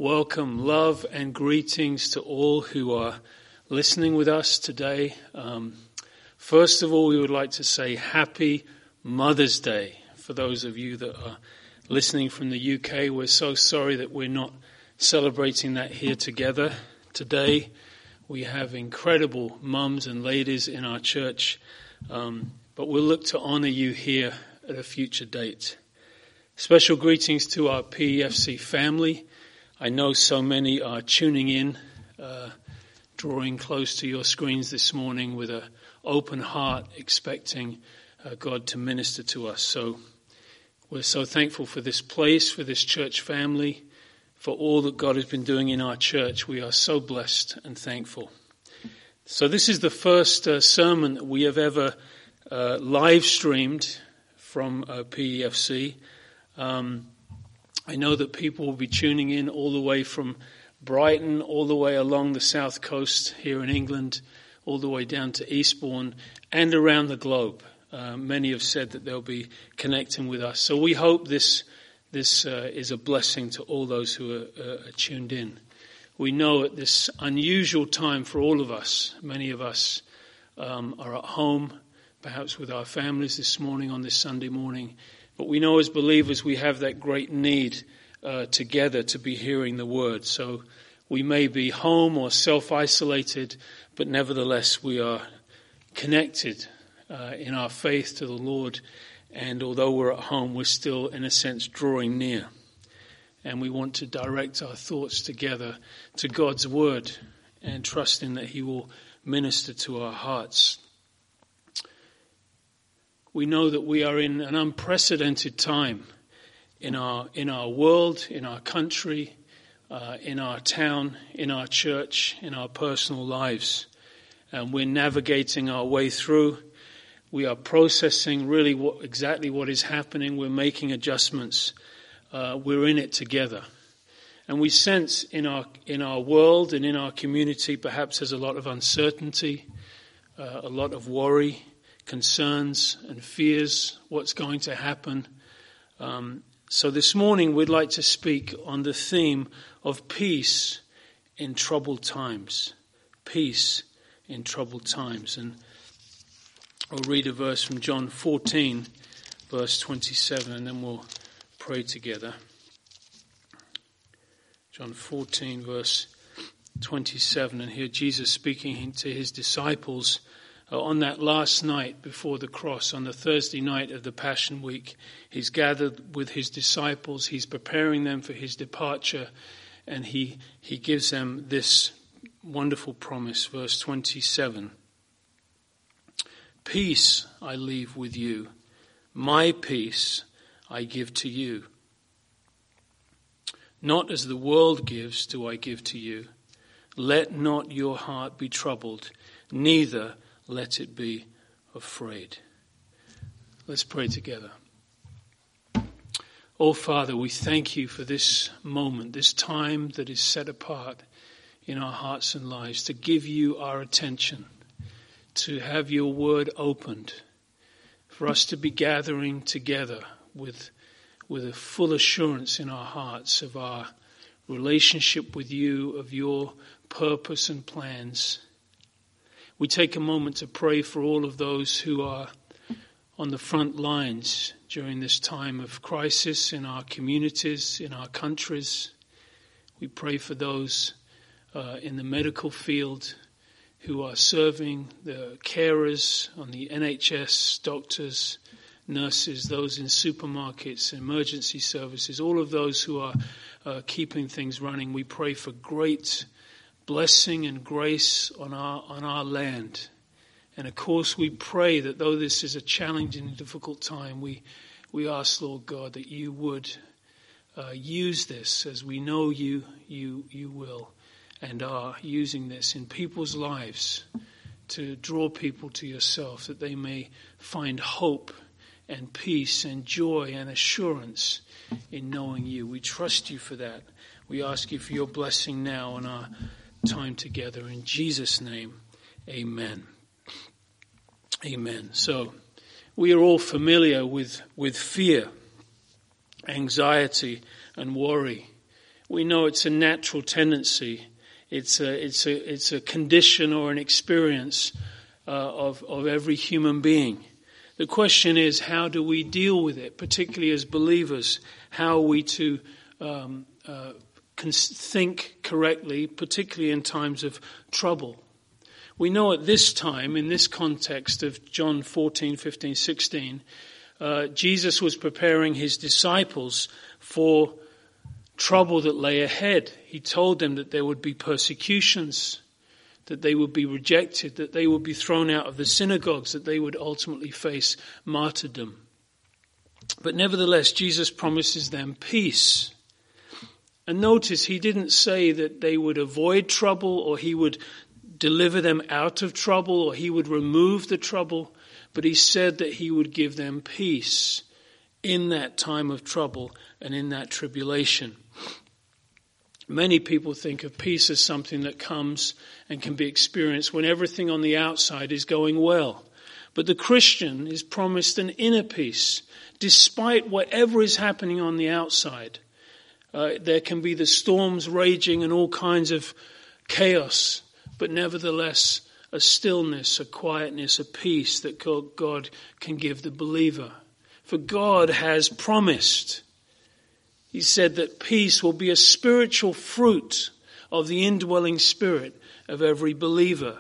welcome, love and greetings to all who are listening with us today. First of all, we would like to say Happy Mother's Day for those of you that are listening from the UK. We're so sorry that we're not celebrating that here together today. We have incredible mums and ladies in our church, but we'll look to honor you here at a future date. Special greetings to our PEFC family. I know so many are tuning in, drawing close to your screens this morning with an open heart, expecting God to minister to us. So we're so thankful for this place, for this church family, for all that God has been doing in our church. We are so blessed and thankful. So this is the first sermon that we have ever live streamed from PEFC. I know that people will be tuning in all the way from Brighton, all the way along the south coast here in England, all the way down to Eastbourne and around the globe. Many have said that they'll be connecting with us. So we hope this is a blessing to all those who are tuned in. We know at this unusual time for all of us, many of us are at home, perhaps with our families this morning on this Sunday morning. But we know as believers we have that great need together to be hearing the word. So we may be home or self-isolated, but nevertheless we are connected in our faith to the Lord. And although we're at home, we're still, in a sense, drawing near. And we want to direct our thoughts together to God's word and trusting that he will minister to our hearts. We know that we are in an unprecedented time in our world, in our country, in our town, in our church, in our personal lives. And we're navigating our way through. We are processing really exactly what is happening. We're making adjustments. We're in it together. And we sense in our world and in our community perhaps there's a lot of uncertainty, a lot of worry, concerns and fears, what's going to happen. So this morning we'd like to speak on the theme of peace in troubled times. Peace in troubled times. And I'll read a verse from John 14, verse 27, and then we'll pray together. John 14, verse 27, and here Jesus speaking to his disciples on that last night before the cross, on the Thursday night of the Passion Week. He's gathered with his disciples, he's preparing them for his departure, and he gives them this wonderful promise, verse 27. Peace I leave with you, my peace I give to you. Not as the world gives do I give to you. Let not your heart be troubled, neither let it be afraid. Let's pray together. Oh, Father, we thank you for this moment, this time that is set apart in our hearts and lives to give you our attention, to have your word opened, for us to be gathering together with a full assurance in our hearts of our relationship with you, of your purpose and plans. We take a moment to pray for all of those who are on the front lines during this time of crisis in our communities, in our countries. We pray for those in the medical field who are serving, the carers on the NHS, doctors, nurses, those in supermarkets, emergency services, all of those who are keeping things running. We pray for great blessing and grace on our land. And of course we pray that though this is a challenging and difficult time, we ask, Lord God, that you would use this, as we know you will and are using this in people's lives to draw people to yourself, that they may find hope and peace and joy and assurance in knowing you. We trust you for that. We ask you for your blessing now on our time together. In Jesus' name, amen. Amen. So we are all familiar with fear, anxiety, and worry. we know it's a natural tendency. It's a condition or an experience of every human being. The question is, how do we deal with it, particularly as believers? How are we to think correctly, particularly in times of trouble? We know at this time, in this context of John 14, 15, 16, Jesus was preparing his disciples for trouble that lay ahead. He told them that there would be persecutions, that they would be rejected, that they would be thrown out of the synagogues, that they would ultimately face martyrdom. But nevertheless, Jesus promises them peace. And notice, he didn't say that they would avoid trouble, or he would deliver them out of trouble, or he would remove the trouble, but he said that he would give them peace in that time of trouble and in that tribulation. Many people think of peace as something that comes and can be experienced when everything on the outside is going well. But the Christian is promised an inner peace, despite whatever is happening on the outside. There can be the storms raging and all kinds of chaos, but nevertheless a stillness, a quietness, a peace that God can give the believer. For God has promised. He said that peace will be a spiritual fruit of the indwelling spirit of every believer.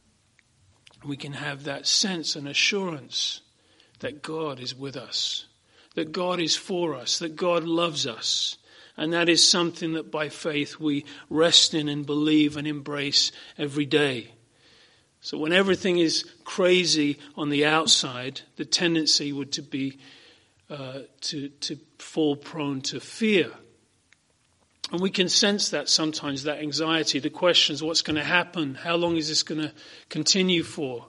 We can have that sense and assurance that God is with us, that God is for us, that God loves us. And that is something that by faith we rest in and believe and embrace every day. So when everything is crazy on the outside, the tendency would to be to fall prone to fear. And we can sense that sometimes, that anxiety, the questions, what's going to happen? How long is this going to continue for?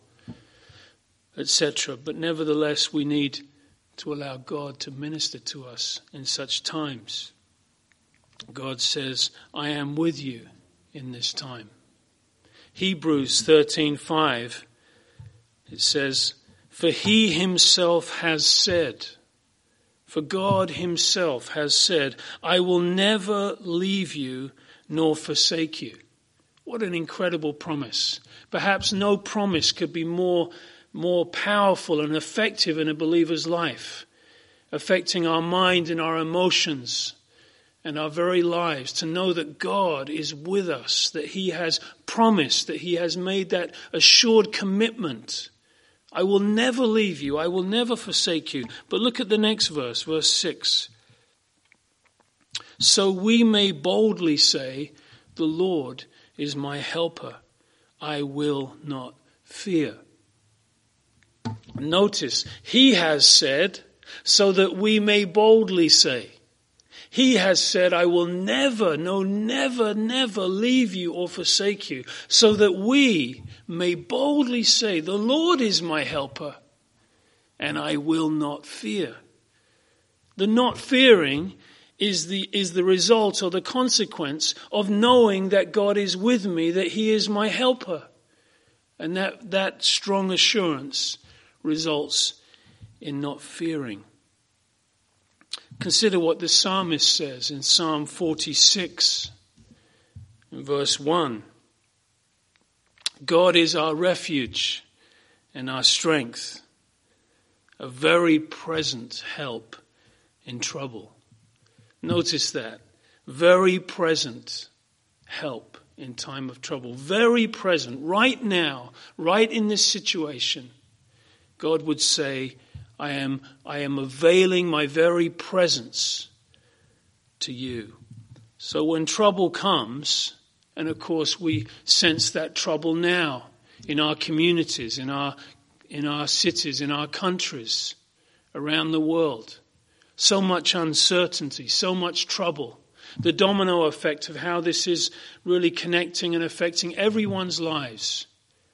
Etc. But nevertheless, we need to allow God to minister to us in such times. God says, I am with you in this time. Hebrews 13:5, it says, for he himself has said, for God himself has said, I will never leave you nor forsake you. What an incredible promise. Perhaps no promise could be more powerful and effective in a believer's life, affecting our mind and our emotions and our very lives, to know that God is with us, that he has promised, that he has made that assured commitment. I will never leave you. I will never forsake you. But look at the next verse, verse 6. So we may boldly say, the Lord is my helper. I will not fear. Notice, he has said, so that we may boldly say. He has said, I will never, no, never, never leave you or forsake you, so that we may boldly say, the Lord is my helper, and I will not fear. The not fearing is the result or the consequence of knowing that God is with me, that he is my helper. And that strong assurance results in not fearing. Consider what the psalmist says in Psalm 46, in verse 1. God is our refuge and our strength, a very present help in trouble. Notice that. Very present help in time of trouble. Very present. Right now, right in this situation, God would say, I am availing my very presence to you. So when trouble comes, and of course we sense that trouble now in our communities, in our cities, in our countries, around the world. So much uncertainty, so much trouble. The domino effect of how this is really connecting and affecting everyone's lives.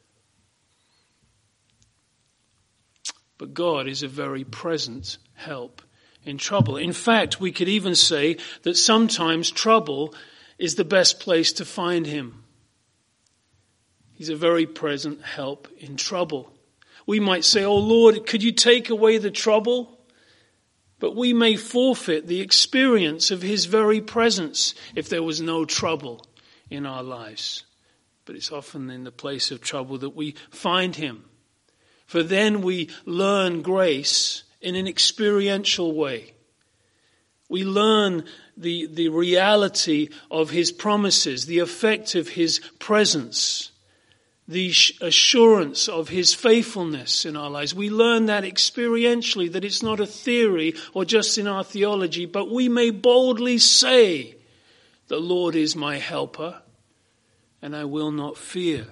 But God is a very present help in trouble. In fact, we could even say that sometimes trouble is the best place to find him. He's a very present help in trouble. We might say, oh Lord, could you take away the trouble? but we may forfeit the experience of his very presence if there was no trouble in our lives. But it's often in the place of trouble that we find him. For then we learn grace in an experiential way. We learn the reality of his promises, the effect of his presence, the assurance of his faithfulness in our lives. We learn that experientially, that it's not a theory or just in our theology, but we may boldly say, "The Lord is my helper, and I will not fear."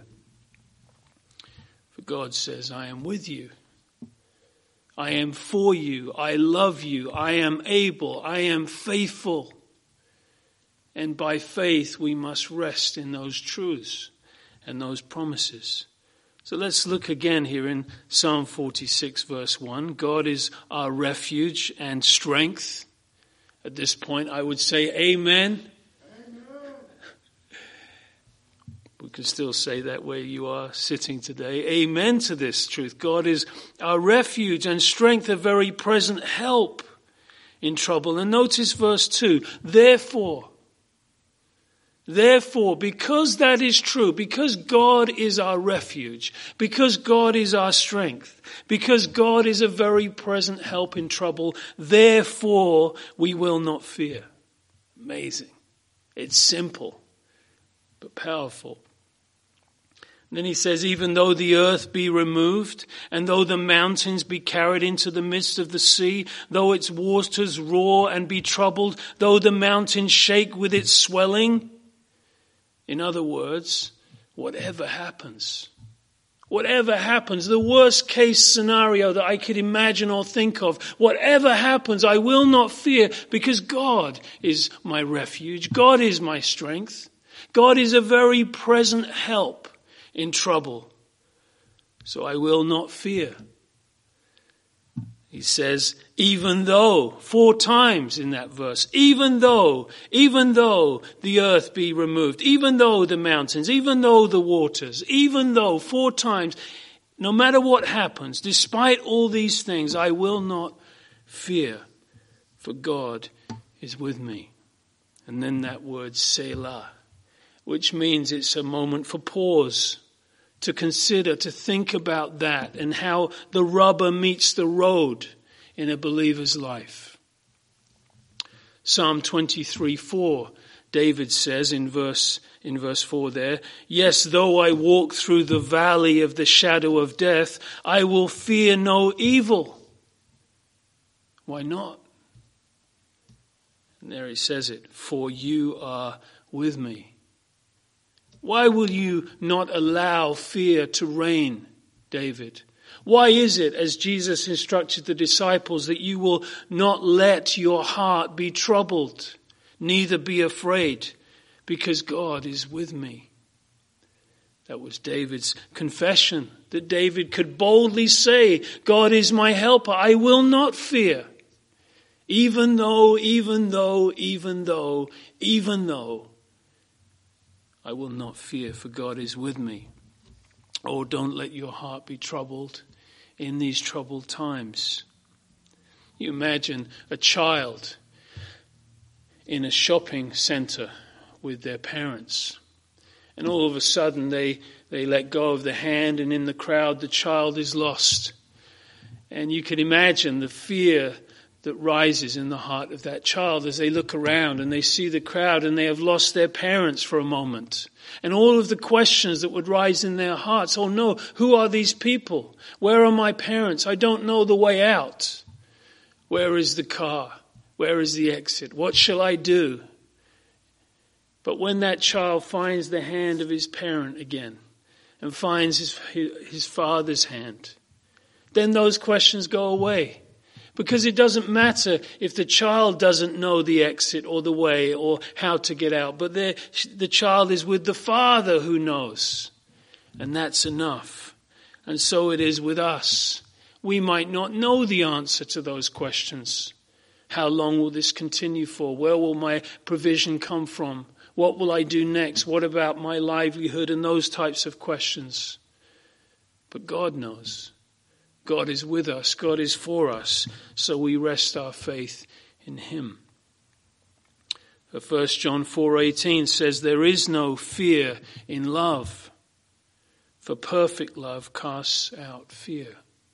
For God says, "I am with you. I am for you. I love you. I am able. I am faithful." And by faith, we must rest in those truths and those promises. So let's look again here in Psalm 46, verse 1. God is our refuge and strength. At this point, I would say amen. We can still say that where you are sitting today. Amen to this truth. God is our refuge and strength, a very present help in trouble. And notice verse 2. Therefore, because that is true, because God is our refuge, because God is our strength, because God is a very present help in trouble, therefore we will not fear. Amazing. It's simple, but powerful. And then he says, even though the earth be removed, and though the mountains be carried into the midst of the sea, though its waters roar and be troubled, though the mountains shake with its swelling. In other words, whatever happens, the worst case scenario that I could imagine or think of, whatever happens, I will not fear, because God is my refuge. God is my strength. God is a very present help in trouble. So I will not fear. He says, even though, 4 times in that verse, even though the earth be removed, even though the mountains, even though the waters, even though, 4 times, no matter what happens, despite all these things, I will not fear, for God is with me. And then that word Selah, which means it's a moment for pause, to consider, to think about that and how the rubber meets the road in a believer's life. Psalm 23:4, David says in verse 4 there, yes, though I walk through the valley of the shadow of death, I will fear no evil. Why not? And there he says it, for you are with me. Why will you not allow fear to reign, David? Why is it, as Jesus instructed the disciples, that you will not let your heart be troubled, neither be afraid, because God is with me? That was David's confession, that David could boldly say, God is my helper, I will not fear. Even though, I will not fear, for God is with me. Oh, don't let your heart be troubled in these troubled times. You imagine a child in a shopping center with their parents, and all of a sudden they let go of the hand, and in the crowd the child is lost. And you can imagine the fear that rises in the heart of that child as they look around and they see the crowd and they have lost their parents for a moment. And all of the questions that would rise in their hearts. Oh no, who are these people? Where are my parents? I don't know the way out. Where is the car? Where is the exit? What shall I do? But when that child finds the hand of his parent again and finds his father's hand, then those questions go away. Because it doesn't matter if the child doesn't know the exit or the way or how to get out. But the child is with the Father who knows. And that's enough. And so it is with us. We might not know the answer to those questions. How long will this continue for? Where will my provision come from? What will I do next? What about my livelihood? And those types of questions. But God knows. God is with us. God is for us. So we rest our faith in him. 1 John 4:18 says, there is no fear in love, for perfect love casts out fear.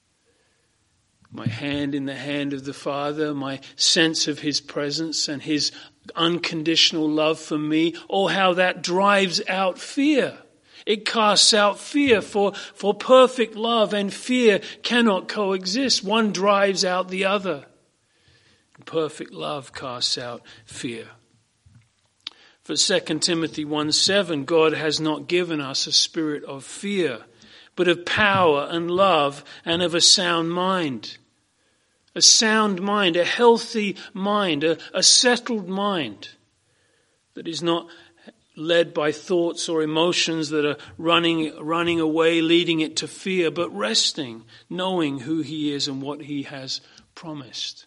My hand in the hand of the Father, my sense of his presence and his unconditional love for me, oh, how that drives out fear. It casts out fear, for perfect love and fear cannot coexist. One drives out the other. Perfect love casts out fear. For 2 Timothy 1:7, God has not given us a spirit of fear, but of power and love and of a sound mind. A sound mind, a healthy mind, a settled mind that is not led by thoughts or emotions that are running away, leading it to fear, but resting, knowing who he is and what he has promised.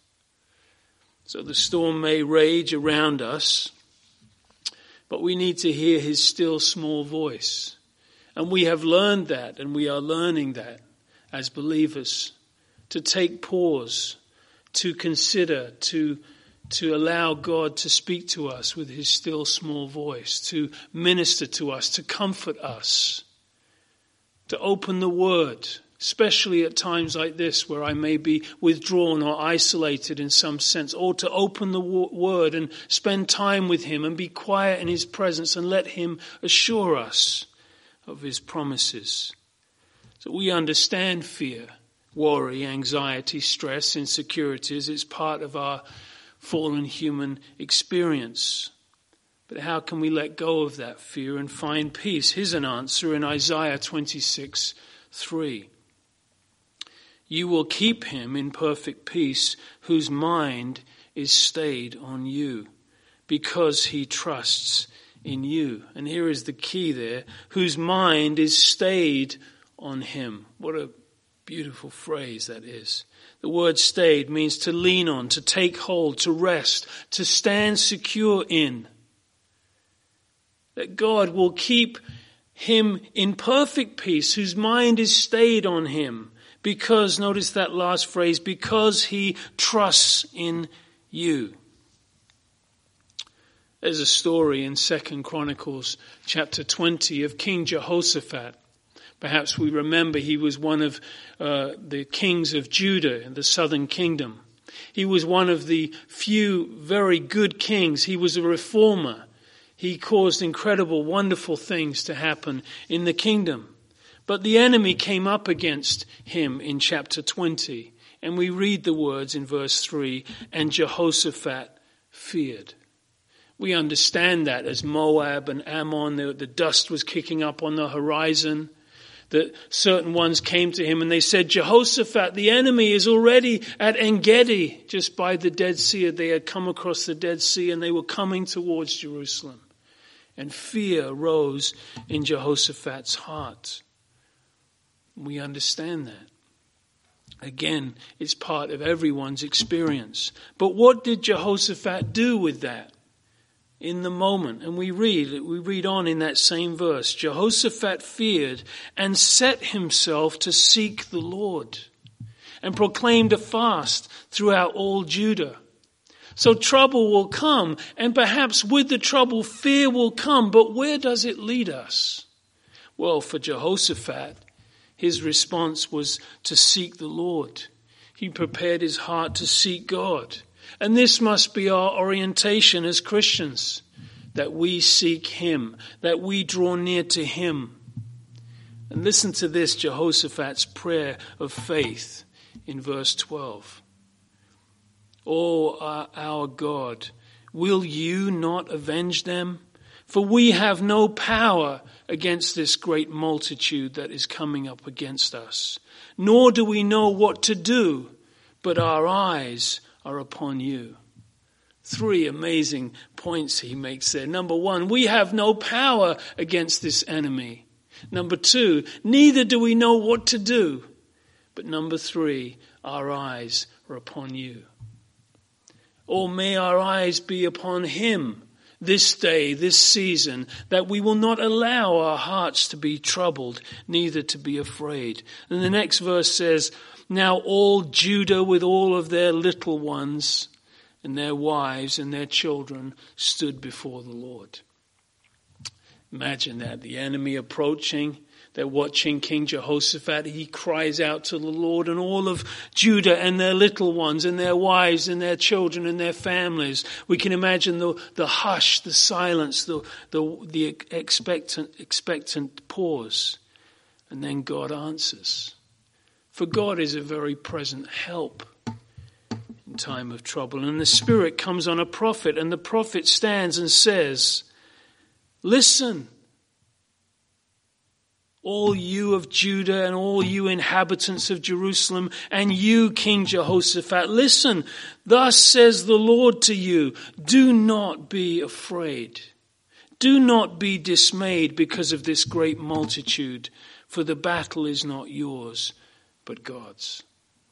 So the storm may rage around us, but we need to hear his still small voice. And we have learned that, and we are learning that as believers, to take pause, to consider, to allow God to speak to us with his still small voice, to minister to us, to comfort us, to open the word, especially at times like this where I may be withdrawn or isolated in some sense, or to open the word and spend time with him and be quiet in his presence and let him assure us of his promises. So we understand fear, worry, anxiety, stress, insecurities. It's part of our fallen human experience. But how can we let go of that fear and find peace? Here's an answer in Isaiah 26:3. You will keep him in perfect peace whose mind is stayed on you because he trusts in you. And here is the key there, whose mind is stayed on him. What a beautiful phrase that is. The word stayed means to lean on, to take hold, to rest, to stand secure in. That God will keep him in perfect peace whose mind is stayed on him because, notice that last phrase, because he trusts in you. There's a story in 2 Chronicles chapter 20 of King Jehoshaphat. Perhaps we remember he was one of the kings of Judah in the southern kingdom. He was one of the few very good kings. He was a reformer. He caused incredible, wonderful things to happen in the kingdom. But the enemy came up against him in chapter 20. And we read the words in verse 3, and Jehoshaphat feared. We understand that as Moab and Ammon, the dust was kicking up on the horizon. That certain ones came to him and they said, Jehoshaphat, the enemy is already at En-gedi, just by the Dead Sea. They had come across the Dead Sea and they were coming towards Jerusalem. And fear rose in Jehoshaphat's heart. We understand that. Again, it's part of everyone's experience. But what did Jehoshaphat do with that? In the moment, and we read on in that same verse, Jehoshaphat feared and set himself to seek the Lord and proclaimed a fast throughout all Judah. So trouble will come, and perhaps with the trouble fear will come, but where does it lead us? Well, for Jehoshaphat, his response was to seek the Lord. He prepared his heart to seek God. And this must be our orientation as Christians, that we seek him, that we draw near to him. And listen to this, Jehoshaphat's prayer of faith in verse 12. O our God, will you not avenge them? For we have no power against this great multitude that is coming up against us. Nor do we know what to do, but our eyes are upon you. 3 amazing points he makes there. Number 1, we have no power against this enemy. Number 2, neither do we know what to do. But number 3, our eyes are upon you. Or may our eyes be upon him, this day, this season, that we will not allow our hearts to be troubled, neither to be afraid. And the next verse says, now all Judah with all of their little ones and their wives and their children stood before the Lord. Imagine that, the enemy approaching. They're watching King Jehoshaphat. He cries out to the Lord, and all of Judah and their little ones and their wives and their children and their families. We can imagine the hush, the silence, the expectant pause. And then God answers. For God is a very present help in time of trouble. And the Spirit comes on a prophet, and the prophet stands and says, listen, all you of Judah and all you inhabitants of Jerusalem and you, King Jehoshaphat, listen, thus says the Lord to you, do not be afraid. Do not be dismayed because of this great multitude, for the battle is not yours, but God's.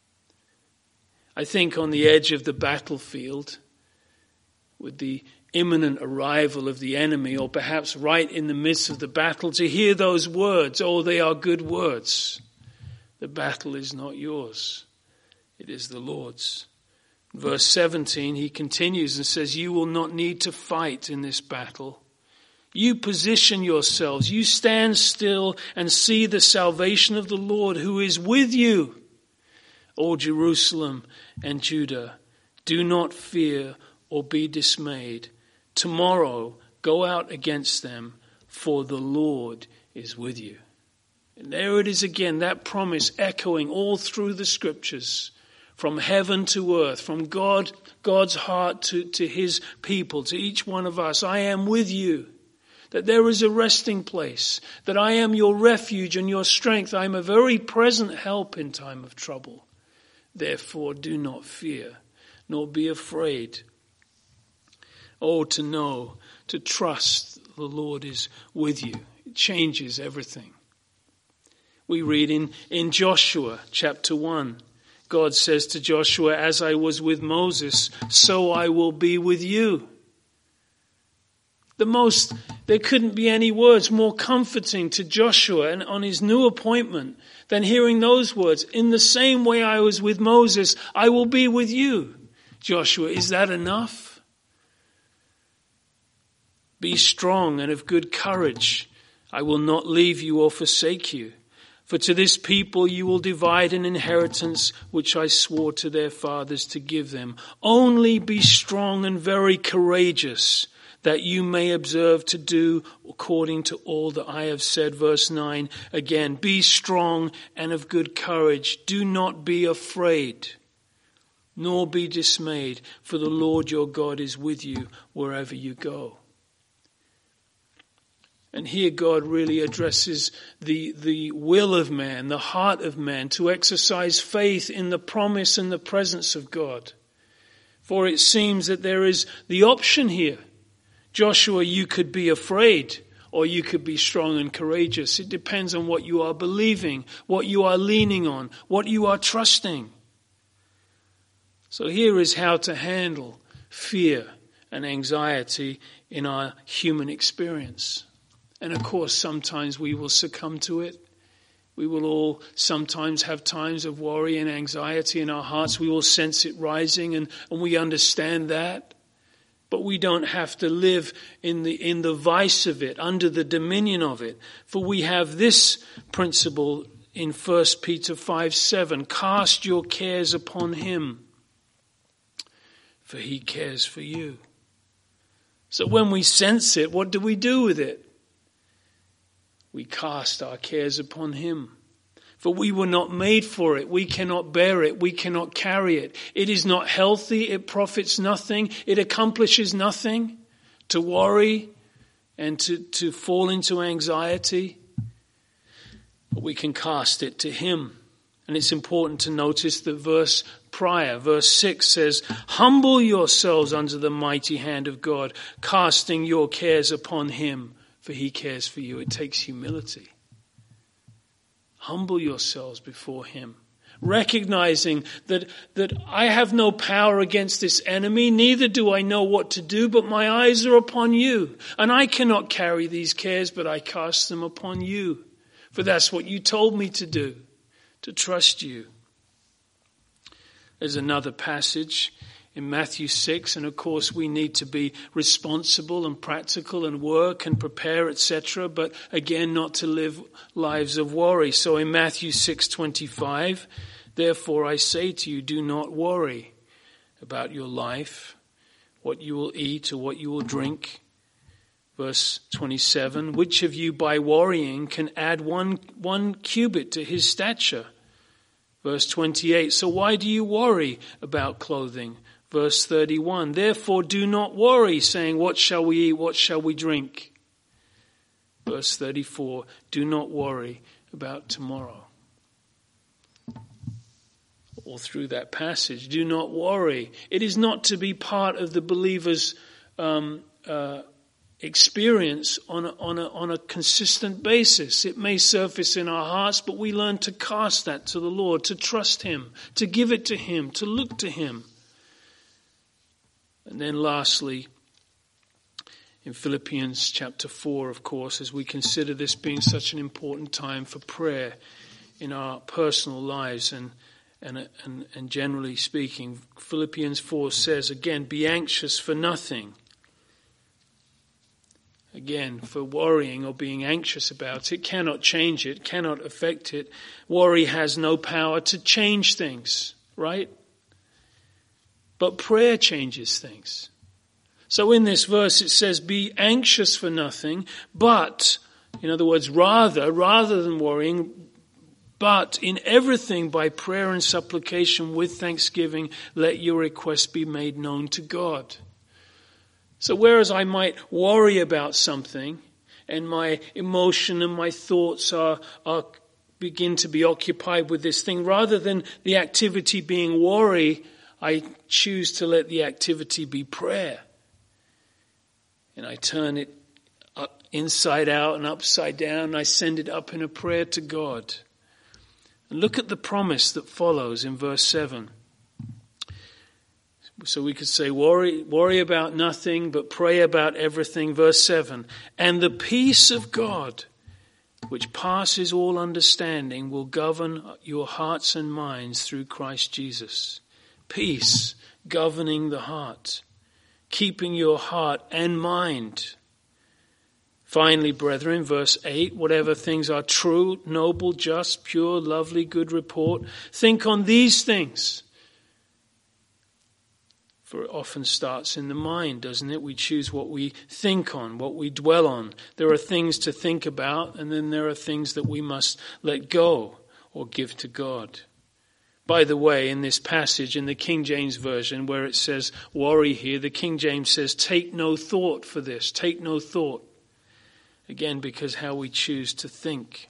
I think on the edge of the battlefield, with the imminent arrival of the enemy, or perhaps right in the midst of the battle, to hear those words, oh, they are good words. The battle is not yours. It is the Lord's. Verse 17, he continues and says, you will not need to fight in this battle. You position yourselves. You stand still and see the salvation of the Lord who is with you. O Jerusalem and Judah, do not fear or be dismayed. Tomorrow, go out against them, for the Lord is with you. And there it is again, that promise echoing all through the scriptures, from heaven to earth, from God's heart to his people, to each one of us. I am with you, that there is a resting place, that I am your refuge and your strength. I am a very present help in time of trouble. Therefore, do not fear, nor be afraid. Oh, to know, to trust the Lord is with you. It changes everything. We read in Joshua chapter 1, God says to Joshua, as I was with Moses, so I will be with you. There couldn't be any words more comforting to Joshua and on his new appointment than hearing those words. In the same way I was with Moses, I will be with you. Joshua, is that enough? Be strong and of good courage. I will not leave you or forsake you. For to this people you will divide an inheritance which I swore to their fathers to give them. Only be strong and very courageous, that you may observe to do according to all that I have said. Verse 9 again, be strong and of good courage. Do not be afraid, nor be dismayed, for the Lord your God is with you wherever you go. And here God really addresses the will of man, the heart of man, to exercise faith in the promise and the presence of God. For it seems that there is the option here. Joshua, you could be afraid, or you could be strong and courageous. It depends on what you are believing, what you are leaning on, what you are trusting. So here is how to handle fear and anxiety in our human experience. And of course, sometimes we will succumb to it. We will all sometimes have times of worry and anxiety in our hearts. We will sense it rising, and we understand that. But we don't have to live in the vice of it, under the dominion of it. For we have this principle in 1 Peter 5:7. Cast your cares upon him, for he cares for you. So when we sense it, what do we do with it? We cast our cares upon him. For we were not made for it. We cannot bear it. We cannot carry it. It is not healthy. It profits nothing. It accomplishes nothing. To worry and to fall into anxiety. But we can cast it to him. And it's important to notice the verse prior, verse 6 says, humble yourselves under the mighty hand of God, casting your cares upon him, for he cares for you. It takes humility. Humble yourselves before him. recognizing that I have no power against this enemy, neither do I know what to do, but my eyes are upon you. And I cannot carry these cares, but I cast them upon you. For that's what you told me to do, to trust you. There's another passage in Matthew 6, and of course we need to be responsible and practical and work and prepare, etc., but again not to live lives of worry. So in Matthew 6:25, therefore I say to you, do not worry about your life, what you will eat or what you will drink. Verse 27, which of you by worrying can add one cubit to his stature? Verse 28, so why do you worry about clothing? Verse 31, therefore do not worry, saying, what shall we eat, what shall we drink? Verse 34, do not worry about tomorrow. All through that passage, do not worry. It is not to be part of the believer's experience on a consistent basis. It may surface in our hearts, but we learn to cast that to the Lord, to trust Him, to give it to Him, to look to Him. And then lastly, in Philippians chapter 4, of course, as we consider this being such an important time for prayer in our personal lives and generally speaking, Philippians 4 says, again, be anxious for nothing. Again, for worrying or being anxious about it cannot change it, cannot affect it. Worry has no power to change things, right? But prayer changes things. So in this verse it says, be anxious for nothing, but, in other words, rather than worrying, but in everything by prayer and supplication with thanksgiving, let your requests be made known to God. So whereas I might worry about something and my emotion and my thoughts are begin to be occupied with this thing, rather than the activity being worry, I choose to let the activity be prayer. And I turn it inside out and upside down, and I send it up in a prayer to God. And look at the promise that follows in verse 7. So we could say, worry about nothing, but pray about everything. Verse 7, and the peace of God, which passes all understanding, will govern your hearts and minds through Christ Jesus. Peace governing the heart, keeping your heart and mind. Finally, brethren, verse 8, whatever things are true, noble, just, pure, lovely, good report, think on these things. For it often starts in the mind, doesn't it? We choose what we think on, what we dwell on. There are things to think about, and then there are things that we must let go or give to God. By the way, in this passage, in the King James Version, where it says worry here, the King James says, take no thought for this. Take no thought. Again, because how we choose to think.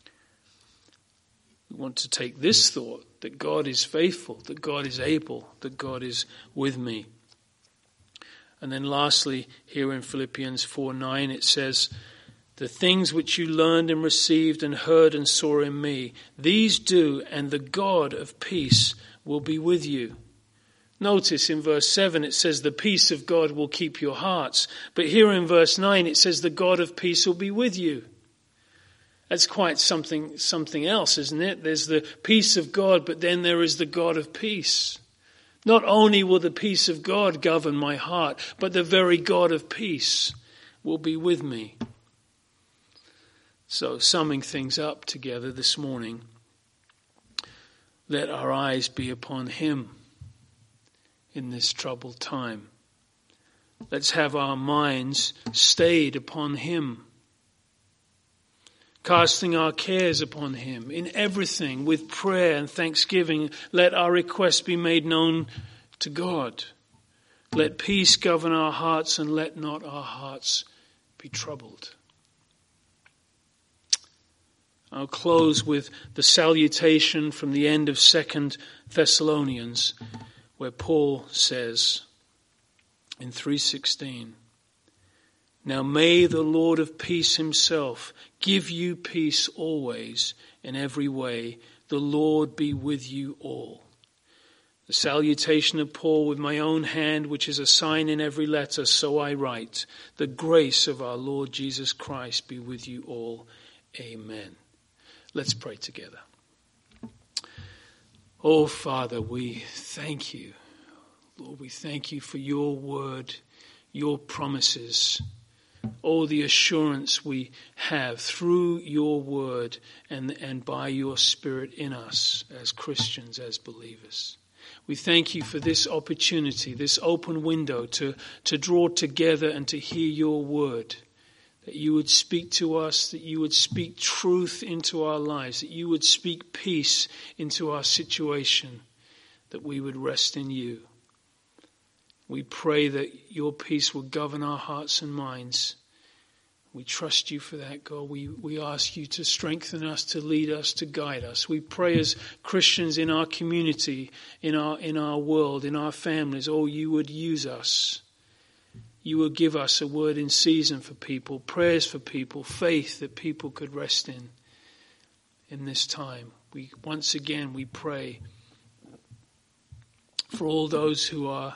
We want to take this thought, that God is faithful, that God is able, that God is with me. And then lastly, here in Philippians 4:9, it says, the things which you learned and received and heard and saw in me, these do, and the God of peace will be with you. Notice in verse 7 it says the peace of God will keep your hearts. But here in verse 9 it says the God of peace will be with you. That's quite something else, isn't it? There's the peace of God, but then there is the God of peace. Not only will the peace of God govern my heart, but the very God of peace will be with me. So, summing things up together this morning, let our eyes be upon Him in this troubled time. Let's have our minds stayed upon Him, casting our cares upon Him in everything with prayer and thanksgiving. Let our requests be made known to God. Let peace govern our hearts, and let not our hearts be troubled. I'll close with the salutation from the end of 2 Thessalonians, where Paul says in 3:16, now may the Lord of peace Himself give you peace always in every way The Lord be with you all. The salutation of Paul with my own hand, which is a sign in every letter, so I write. The grace of our Lord Jesus Christ be with you all. Amen. Let's pray together. Oh, Father, we thank you. Lord, we thank you for your word, your promises, oh, the assurance we have through your word and by your Spirit in us as Christians, as believers. We thank you for this opportunity, this open window to draw together and to hear your word, that you would speak to us, that you would speak truth into our lives, that you would speak peace into our situation, that we would rest in you. We pray that your peace will govern our hearts and minds. We trust you for that, God. We ask you to strengthen us, to lead us, to guide us. We pray as Christians in our community, in our world, in our families, oh, you would use us. You would give us a word in season for people, prayers for people, faith that people could rest in this time. Once again, we pray for all those who are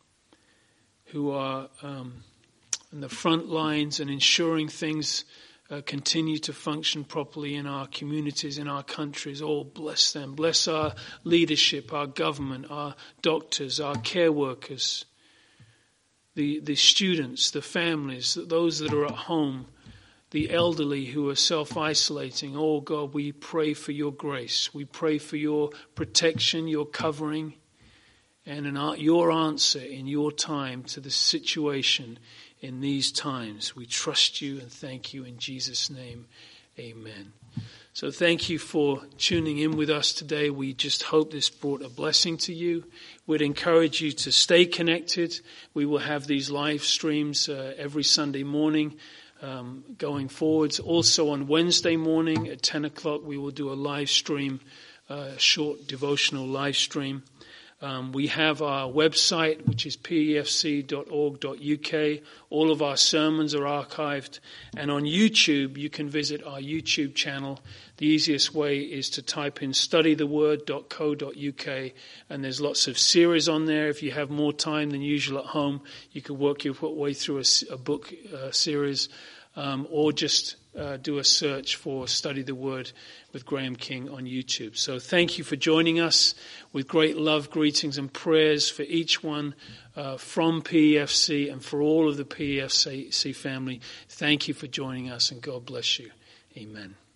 in the front lines and ensuring things continue to function properly in our communities, in our countries. Oh, bless them. Bless our leadership, our government, our doctors, our care workers, the students, the families, those that are at home, the elderly who are self-isolating. Oh, God, we pray for your grace. We pray for your protection, your covering, and your answer in your time to the situation in these times. We trust you and thank you in Jesus' name. Amen. So thank you for tuning in with us today. We just hope this brought a blessing to you. We'd encourage you to stay connected. We will have these live streams every Sunday morning going forwards. Also on Wednesday morning at 10 o'clock, we will do a live stream, short devotional live stream. We have our website, which is pefc.org.uk. All of our sermons are archived. And on YouTube, you can visit our YouTube channel. The easiest way is to type in studytheword.co.uk. And there's lots of series on there. If you have more time than usual at home, you could work your way through a book series, or just do a search for Study the Word with Graham King on YouTube. So thank you for joining us. With great love, greetings and prayers for each one from PEFC and for all of the PEFC family. Thank you for joining us and God bless you. Amen.